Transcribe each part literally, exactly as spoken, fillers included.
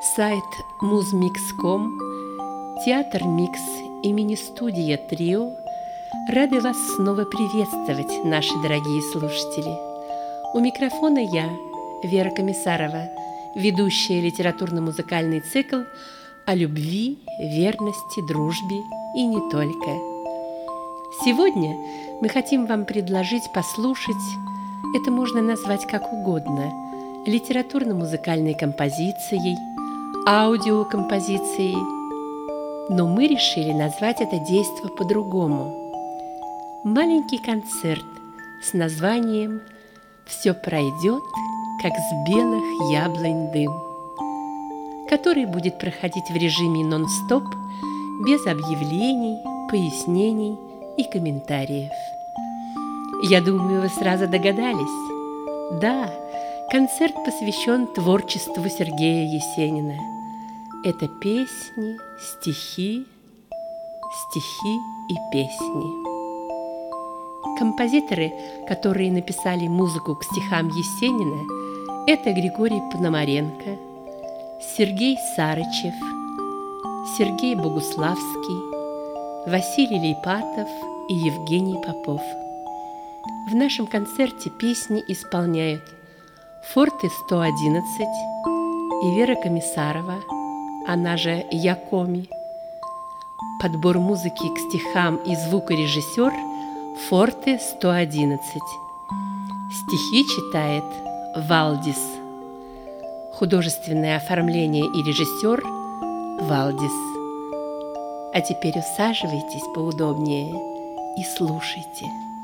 Сайт музмикс точка ком, театр Микс и мини-студия Трио рады вас снова приветствовать, наши дорогие слушатели. У микрофона я, Вера Комиссарова, ведущая литературно-музыкальный цикл о любви, верности, дружбе и не только. Сегодня мы хотим вам предложить послушать, это можно назвать как угодно, литературно-музыкальной композицией, аудиокомпозицией, но мы решили назвать это действо по-другому. Маленький концерт с названием «Все пройдет, как с белых яблонь дым», который будет проходить в режиме нон-стоп, без объявлений, пояснений и комментариев. Я думаю, вы сразу догадались. Да, концерт посвящен творчеству Сергея Есенина. Это песни, стихи, стихи и песни. Композиторы, которые написали музыку к стихам Есенина, это Григорий Пономаренко, Сергей Сарычев, Сергей Богуславский, Василий Лейпатов и Евгений Попов. В нашем концерте песни исполняют Форте сто одиннадцать и Вера Комиссарова, она же Якоми. Подбор музыки к стихам и звукорежиссер Форте сто одиннадцать. Стихи читает Валдис. Художественное оформление и режиссер Валдис. А теперь усаживайтесь поудобнее и слушайте.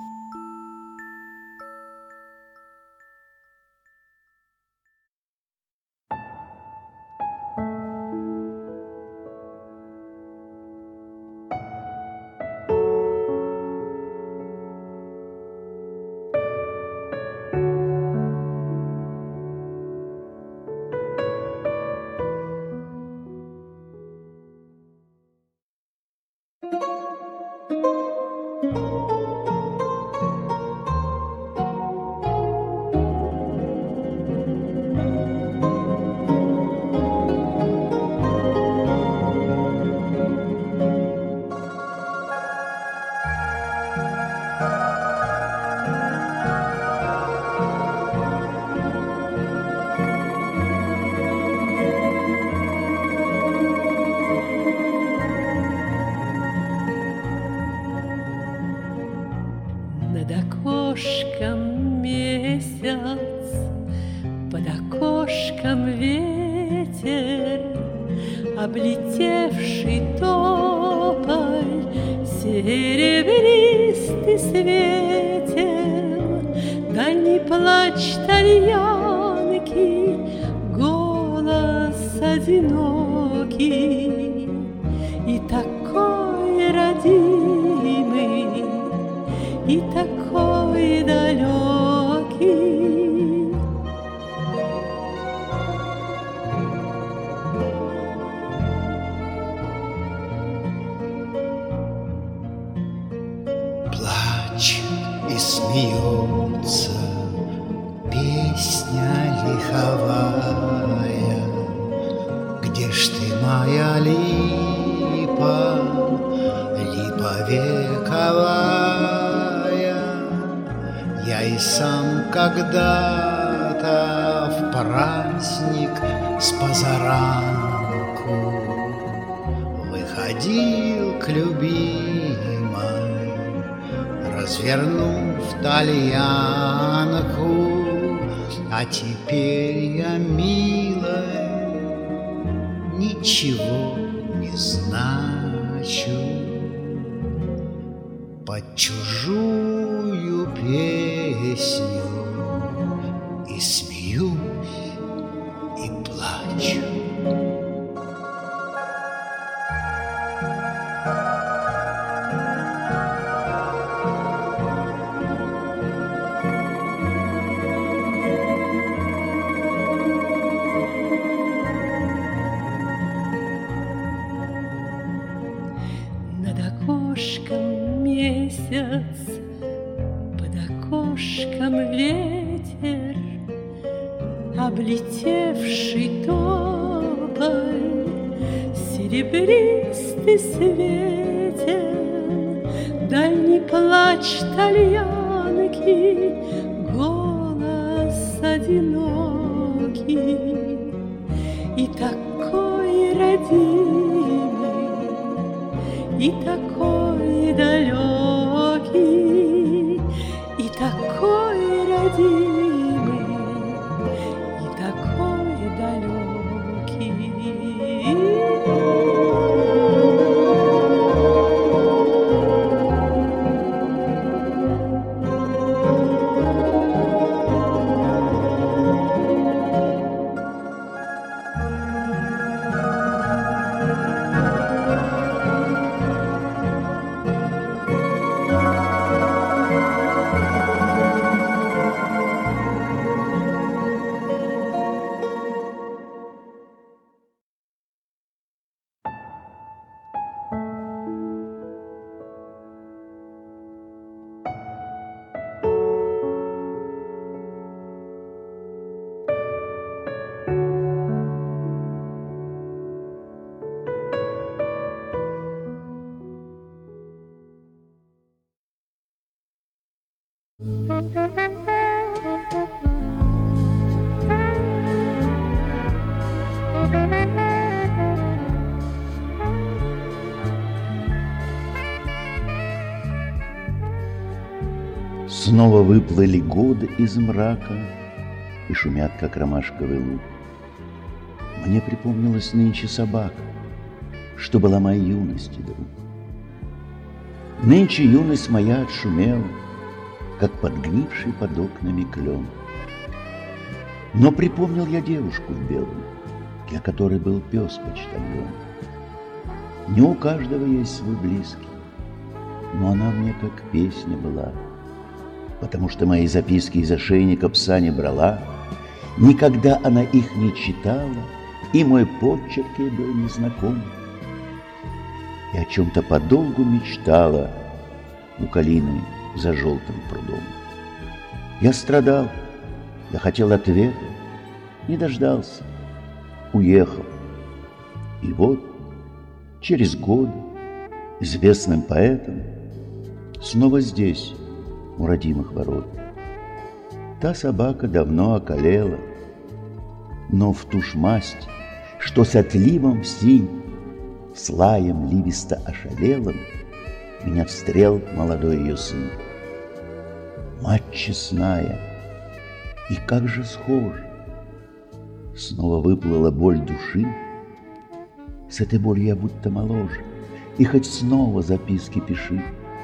Над окошком месяц, под окошком ветер, облетевший тополь серебристый светел. Да не плачь, тальянки, голос одинокий и такой родимый, и такой далекий. Плачет и смеется песня лиховая. Где ж ты, моя липа, липа вековая? Я и сам когда-то в праздник с позаранку выходил к любимой, развернув тальянку. А теперь я, милая, ничего не значу. Под чужую песню и смеюсь, и плачу. Над окошком месяц, под окошком ветер, облетевший тополь край, серебристый светен, дальний плач тальянки, голос одинокий и такой родимый, и такой далекий, и такой родимый, и такой далекий. Снова выплыли годы из мрака и шумят, как ромашковый луг. Мне припомнилась нынче собака, что была моей юности друг. Нынче юность моя отшумела, как подгнивший под окнами клен. Но припомнил я девушку в белом, для которой был пес-почтальон. Не у каждого есть свой близкий, но она мне как песня была, потому что мои записки из ошейника пса не брала, никогда она их не читала, и мой почерк ей был незнаком. И о чем-то подолгу мечтала у калины за желтым прудом. Я страдал, я хотел ответа, не дождался, уехал. И вот через годы известным поэтом снова здесь, у родимых ворот. Та собака давно околела, но в ту ж масть, что с отливом в синь, с лаем ливисто ошалелым, меня встрел молодой ее сын. Мать честная, и как же схож! Снова выплыла боль души. С этой болью я будто моложе, и хоть снова записки пиши.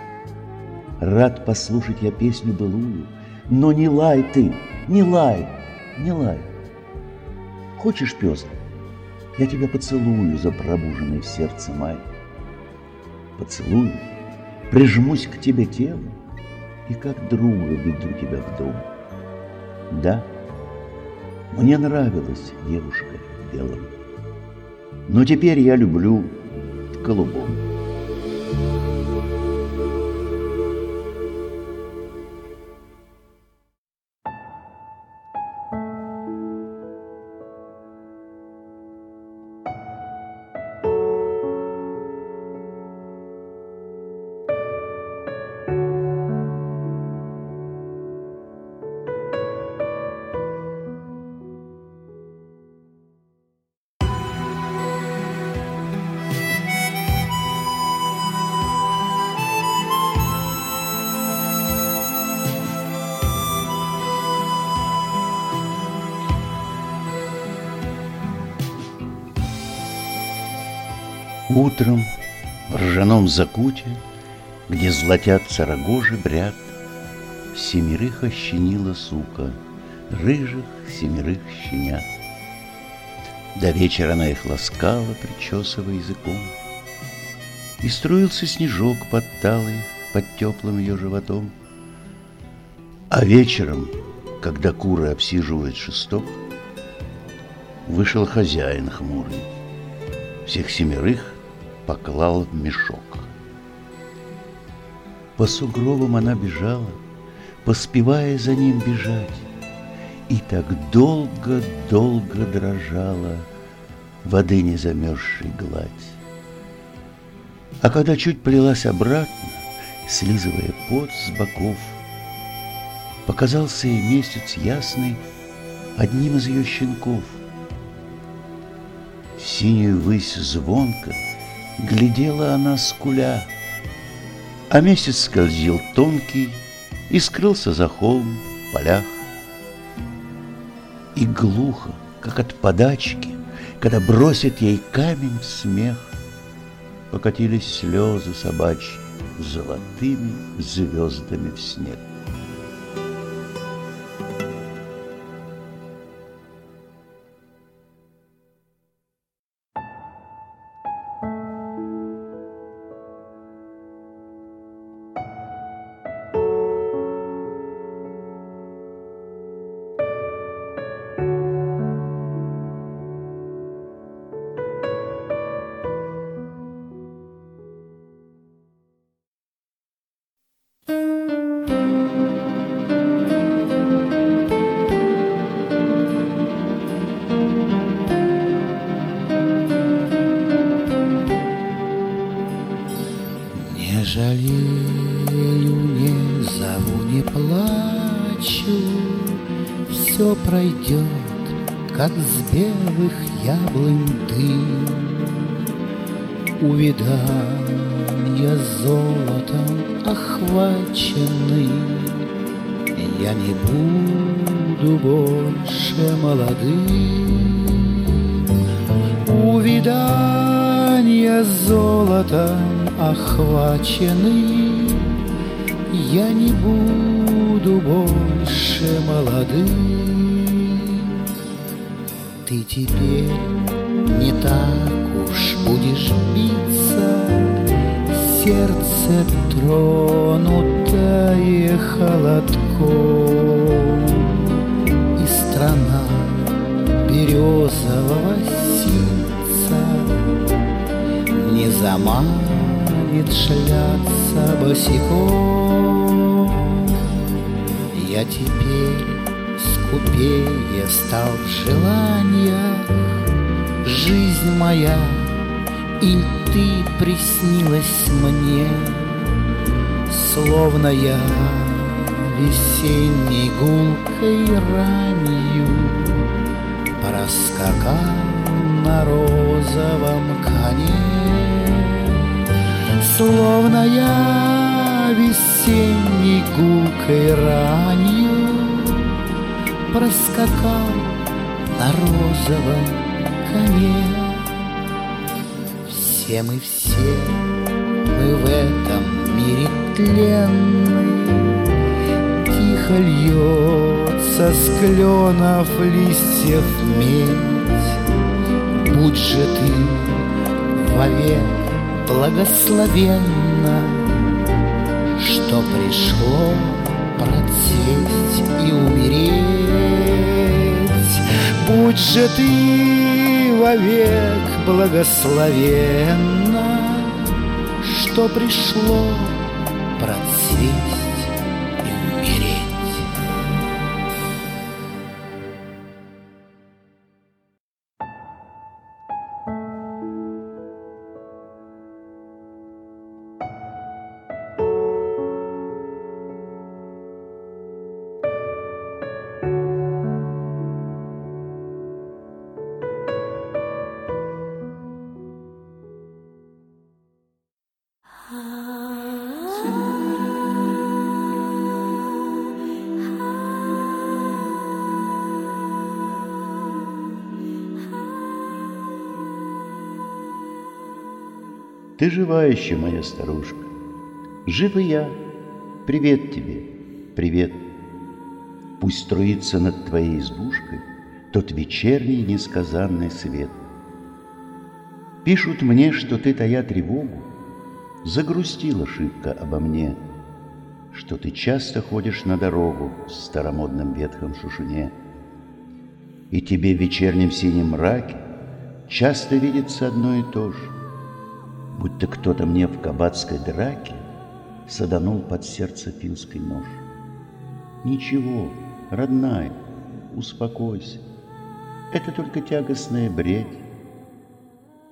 Рад послушать я песню былую, но не лай ты, не лай, не лай. Хочешь, пес, я тебя поцелую за пробуженный в сердце май. Поцелую, прижмусь к тебе телом и как друга веду тебя в дом. Да, мне нравилась девушка в белом, но теперь я люблю в голубом. Утром в ржаном закуте, где золотятся рогожи бряд, семерых ощенила сука, рыжих семерых щенят. До вечера она их ласкала, причесывая языком, и струился снежок под талой, под теплым ее животом. А вечером, когда куры обсиживают шесток, вышел хозяин хмурый, всех семерых поклал в мешок. По сугробам она бежала, поспевая за ним бежать, и так долго-долго дрожала, воды не замерзшей гладь. А когда чуть плелась обратно, слизывая пот с боков, показался ей месяц ясный одним из ее щенков. В синюю высь звонко глядела она скуля, а месяц скользил тонкий и скрылся за холм в полях. И глухо, как от подачки, когда бросит ей камень в смех, покатились слезы собачьи золотыми звездами в снег. Не жалею, не зову, не плачу, все пройдет, как с белых яблонь дым. Увиданья золотом охваченный, я не буду больше молодым. Увиданья золотом охваченный, я не буду больше молодым. Ты теперь не так уж будешь биться, сердце тронутое холодком, и страна березового ситца не заманит шляться босиком. Я теперь скупее стал в желаниях, жизнь моя, и ты приснилась мне, словно я весенней гулкой ранью проскакал на розовом коне, словно я весенней гулкой ранью проскакал на розовом коне. Все мы, все мы в этом мире тленный, тихо льется с кленов листьев медь. Будь же ты вовек благословенна, что пришло процветь и умереть. Будь же ты вовек благословенна, что пришло процветь и умереть. Ты жива еще, моя старушка, жив и я. Привет тебе, привет. Пусть струится над твоей избушкой тот вечерний несказанный свет. Пишут мне, что ты, тая тревогу, загрустила шибко обо мне, что ты часто ходишь на дорогу в старомодном ветхом шушуне, и тебе в вечернем синем мраке часто видится одно и то же, будто кто-то мне в кабацкой драке саданул под сердце финский нож. Ничего, родная, успокойся, это только тягостная бредь,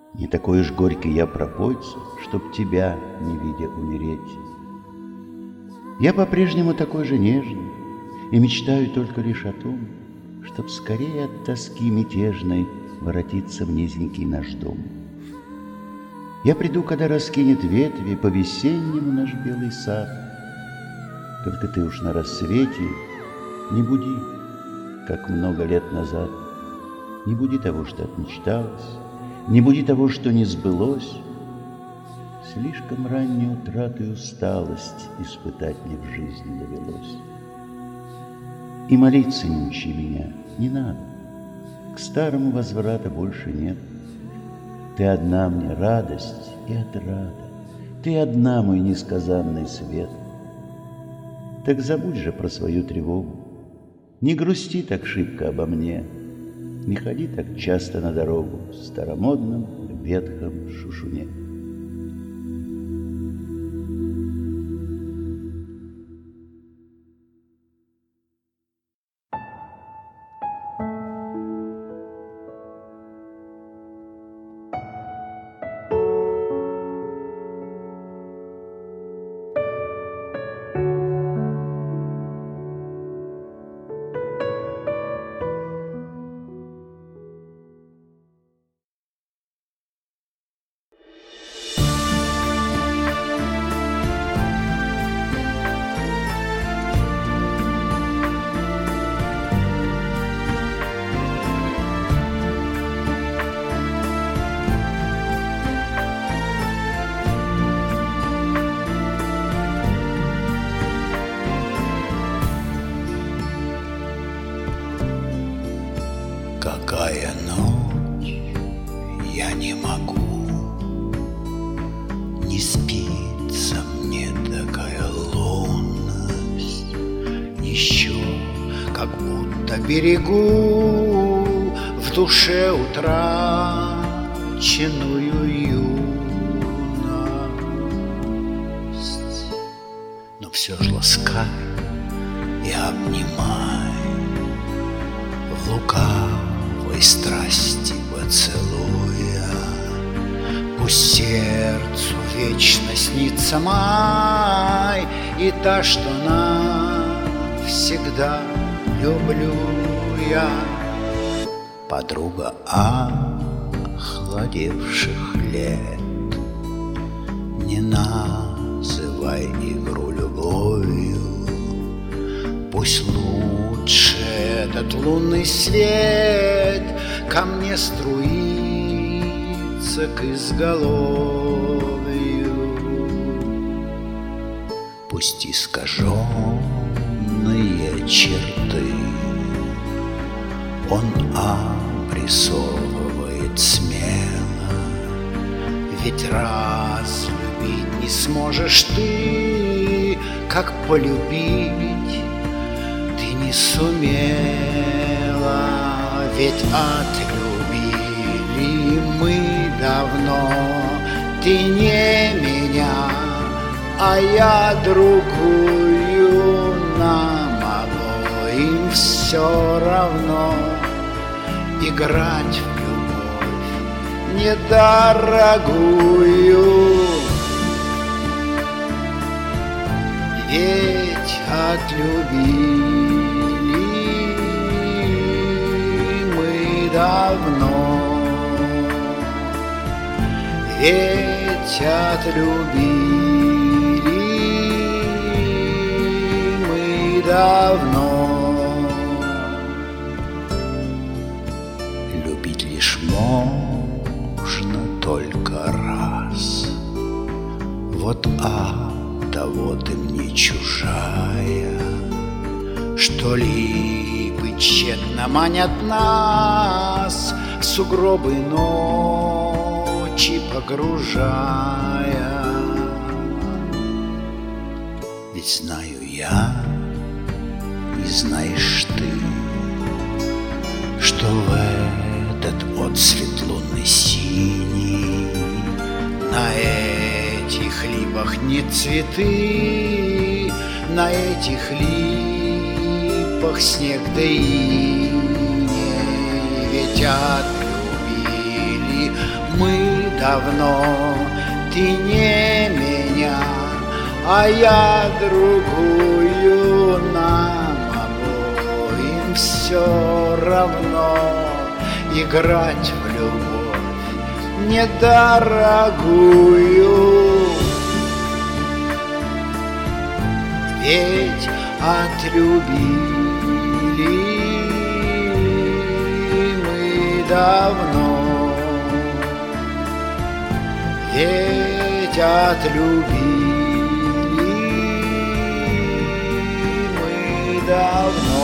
Не такой уж горький я пропойца, чтоб тебя, не видя, умереть. Я по-прежнему такой же нежный и мечтаю только лишь о том, чтоб скорее от тоски мятежной воротиться в низенький наш дом. Я приду, когда раскинет ветви по-весеннему наш белый сад. Только ты уж на рассвете не буди, как много лет назад. Не буди того, что отмечталось, не буди того, что не сбылось. Слишком раннюю утрату и усталость испытать мне в жизни довелось. И молиться не учи меня, не надо, к старому возврата больше нет. Ты одна мне радость и отрада, ты одна мой несказанный свет. Так забудь же про свою тревогу, не грусти так шибко обо мне, не ходи так часто на дорогу в старомодном ветхом шушуне. Какая ночь, я не могу, не спится мне такая лунность. Еще как будто берегу в душе утраченную юность. Но все ж ласкай и обнимай в лукавой страсти поцелуя. Пусть сердцу вечно снится май и та, что навсегда люблю я. Подруга охладевших лет, не называй игру любовью. Пусть лучше этот лунный свет ко мне струится к изголовью. Пусть искаженные черты он обрисовывает смело. Ведь раз любить не сможешь ты, как полюбить ты не сумела. Ведь отлюбили мы давно, ты не меня, а я другую. Нам обоим все равно играть в любовь недорогую. Ведь отлюбили мы давно, ведь отлюбили мы давно. Любить лишь можно только раз, вот от того ты мне чужая, что липы тщетно манят нас в сугробы ночи погружая. Ведь знаю я, и знаешь ты, что в этот отсвет лунный синий на этих липах не цветы, на этих липах снег да иней. Ведь отлюбили мы давно ты не меня, а я другую. Нам обоим все равно играть в любовь недорогую. Ведь отлюбили мы давно, ведь отлюбили мы давно.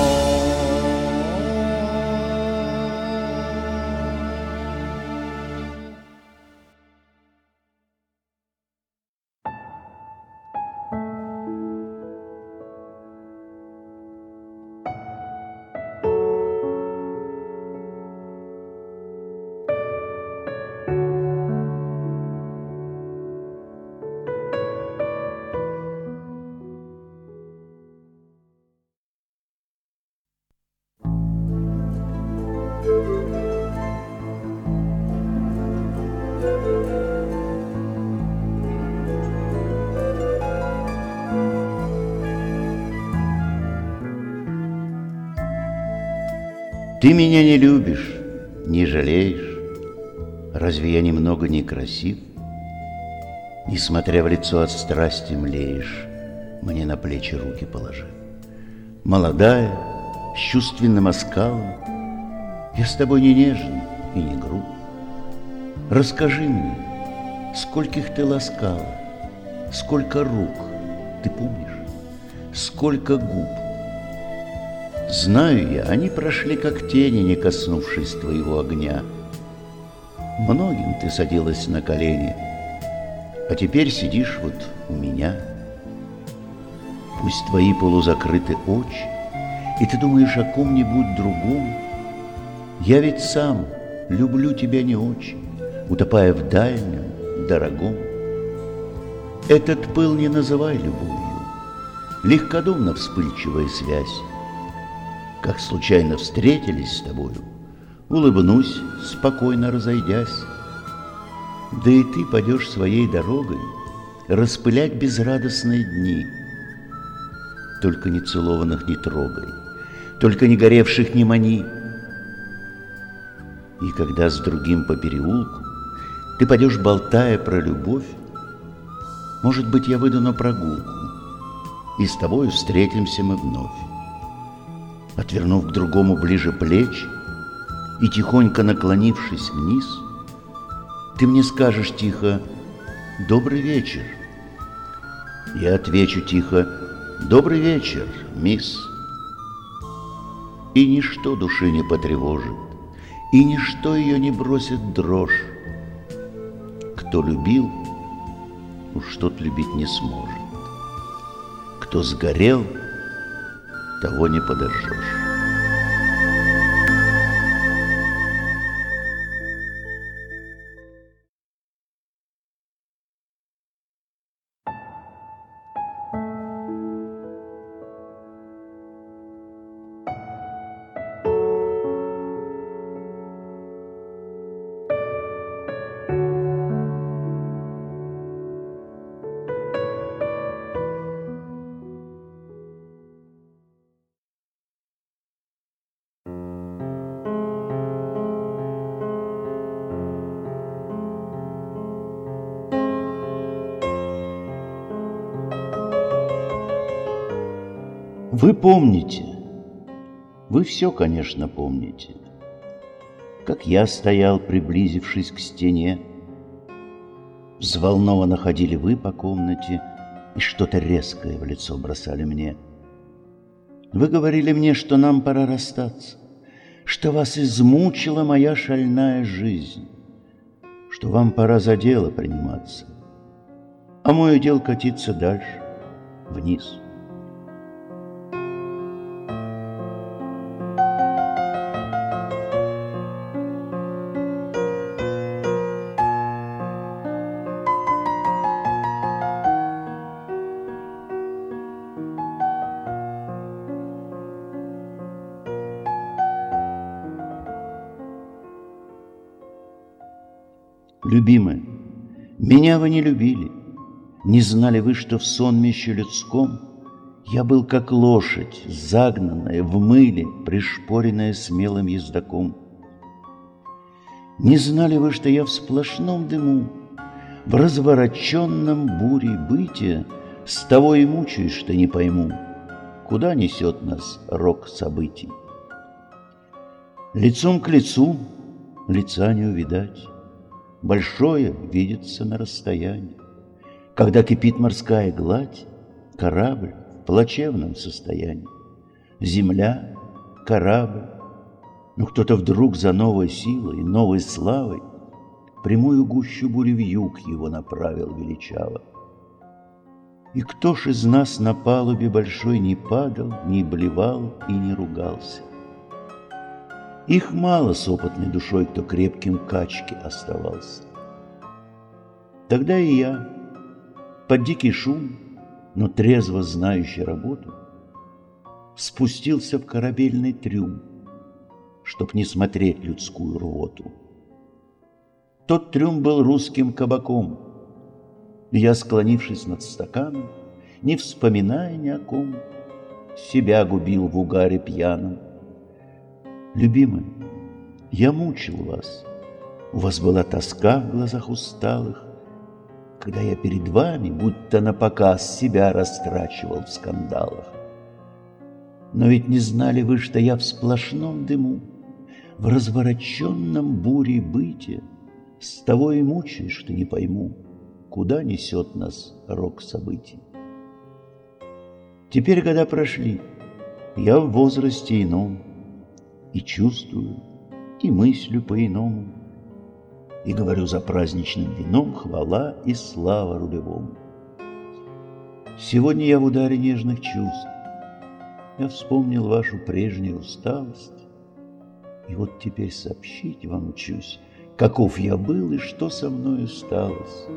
Ты меня не любишь, не жалеешь. Разве я немного некрасив? Несмотря в лицо от страсти млеешь, мне на плечи руки положив. Молодая, с чувственным оскалом, я с тобой не нежен и не груб. Расскажи мне, скольких ты ласкала, сколько рук, ты помнишь, сколько губ. Знаю я, они прошли как тени, не коснувшись твоего огня. Многим ты садилась на колени, а теперь сидишь вот у меня. Пусть твои полузакрыты очи, и ты думаешь о ком-нибудь другом. Я ведь сам люблю тебя не очень, утопая в дальнем, дорогом. Этот пыл не называй любовью, легкодумно вспыльчивая связь. Как случайно встретились с тобою, улыбнусь, спокойно разойдясь. Да и ты пойдешь своей дорогой распылять безрадостные дни. Только не целованных не трогай, только не горевших не мани. И когда с другим по переулку ты пойдешь, болтая про любовь, может быть, я выйду на прогулку, и с тобою встретимся мы вновь. Отвернув к другому ближе плечи и тихонько наклонившись вниз, ты мне скажешь тихо: «Добрый вечер». Я отвечу тихо: «Добрый вечер, мисс». И ничто души не потревожит, и ничто ее не бросит дрожь. Кто любил, уж тот любить не сможет. Кто сгорел, того не подожжешь. Вы помните, вы все, конечно, помните, как я стоял, приблизившись к стене. Взволнованно ходили вы по комнате и что-то резкое в лицо бросали мне. Вы говорили мне, что нам пора расстаться, что вас измучила моя шальная жизнь, что вам пора за дело приниматься, а мой удел катиться дальше, вниз. Любимая, меня вы не любили. Не знали вы, что в сонмище людском я был как лошадь, загнанная в мыле, пришпоренная смелым ездаком. Не знали вы, что я в сплошном дыму, в развороченном буре бытия с того и мучаюсь, что не пойму, куда несет нас рок событий. Лицом к лицу лица не увидать, большое видится на расстоянии. Когда кипит морская гладь, корабль в плачевном состоянии. Земля, корабль, но кто-то вдруг за новой силой, новой славой прямую гущу бури вьюг его направил величаво. И кто ж из нас на палубе большой не падал, не блевал и не ругался? Их мало с опытной душой, кто крепким качке оставался. Тогда и я, под дикий шум, но трезво знающий работу, спустился в корабельный трюм, чтоб не смотреть людскую рвоту. Тот трюм был русским кабаком, и я, склонившись над стаканом, не вспоминая ни о ком, себя губил в угаре пьяном. Любимая, я мучил вас, у вас была тоска в глазах усталых, когда я перед вами, будто напоказ, себя растрачивал в скандалах. Но ведь не знали вы, что я в сплошном дыму, в развороченном буре бытия, с того и мучаюсь, что не пойму, куда несет нас рок событий. Теперь года прошли, я в возрасте ином, и чувствую, и мыслю по-иному, и говорю за праздничным вином хвала и слава рулевому. Сегодня я в ударе нежных чувств, я вспомнил вашу прежнюю усталость, и вот теперь сообщить вам учусь, каков я был и что со мною сталось.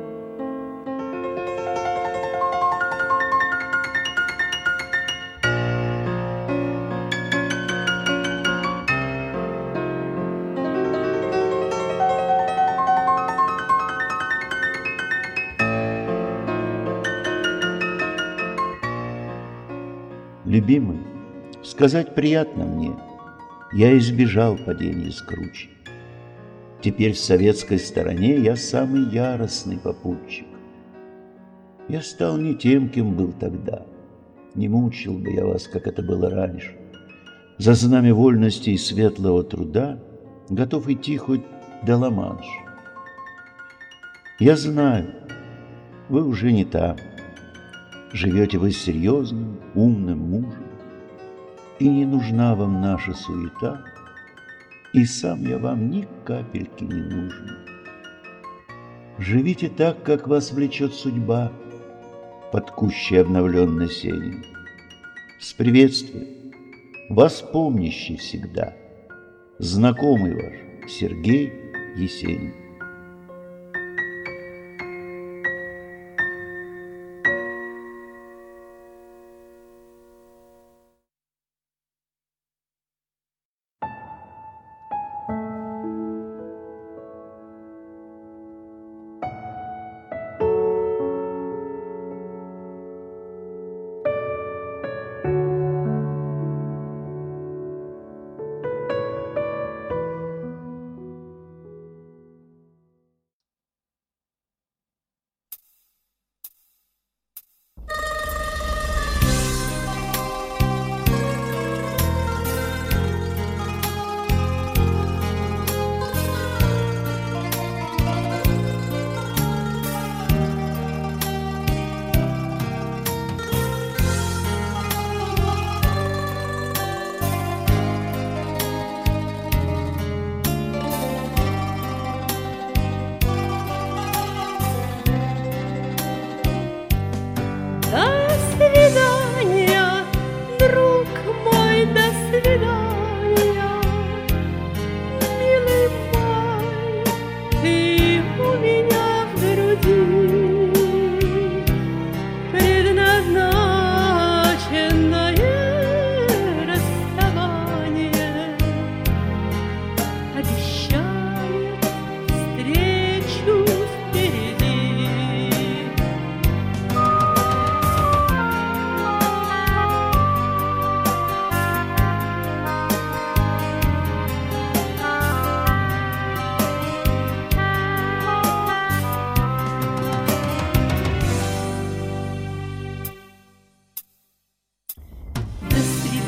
Любимый, сказать приятно мне, я избежал падения с кручи. Теперь в советской стороне я самый яростный попутчик. Я стал не тем, кем был тогда. Не мучил бы я вас, как это было раньше. За знамя вольности и светлого труда готов идти хоть до Ла-Манша. Я знаю, вы уже не там. Живете вы серьезным, умным мужем, и не нужна вам наша суета, и сам я вам ни капельки не нужен. Живите так, как вас влечет судьба, под кущей обновленной сенью. С приветствием, вас помнящий всегда, знакомый ваш Сергей Есенин.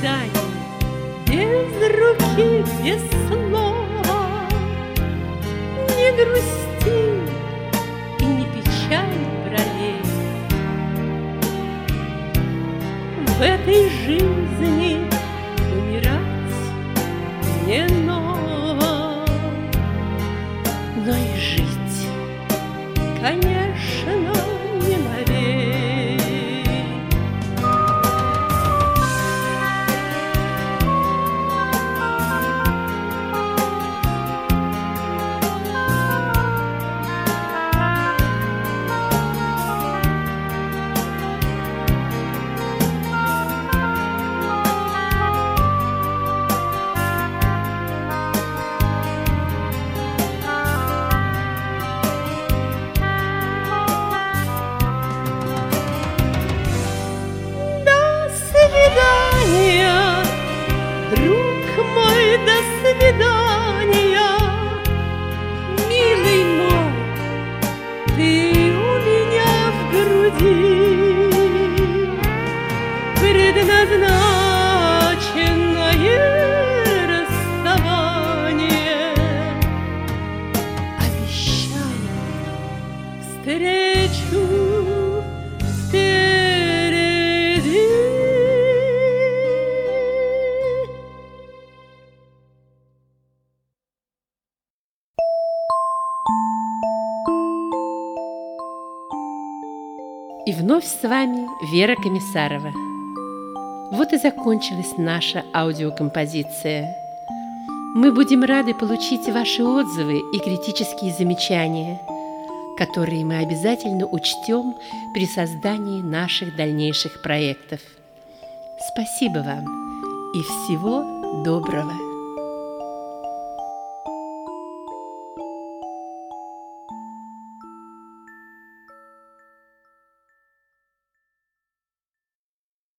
свиданий, без руки, без слова. Не грусти и не печаль бровей. В этой жизни умирать не ново, но и жить, конечно, не навек. Друг мой, до свидания, милый мой, ты у меня в груди, предназначенное расставание. Обещаю встречу впереди. И вновь с вами Вера Комиссарова. Вот и закончилась наша аудиокомпозиция. Мы будем рады получить ваши отзывы и критические замечания, которые мы обязательно учтем при создании наших дальнейших проектов. Спасибо вам и всего доброго!